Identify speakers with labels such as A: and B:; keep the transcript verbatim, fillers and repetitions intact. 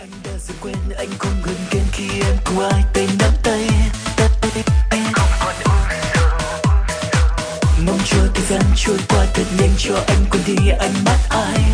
A: Anh đã dần quên anh không gần kề khi em cùng ai tay nắm tay, tay không còn u sầu. Mong cho thời gian trôi qua thật nhanh cho anh quên đi ánh mắt ai.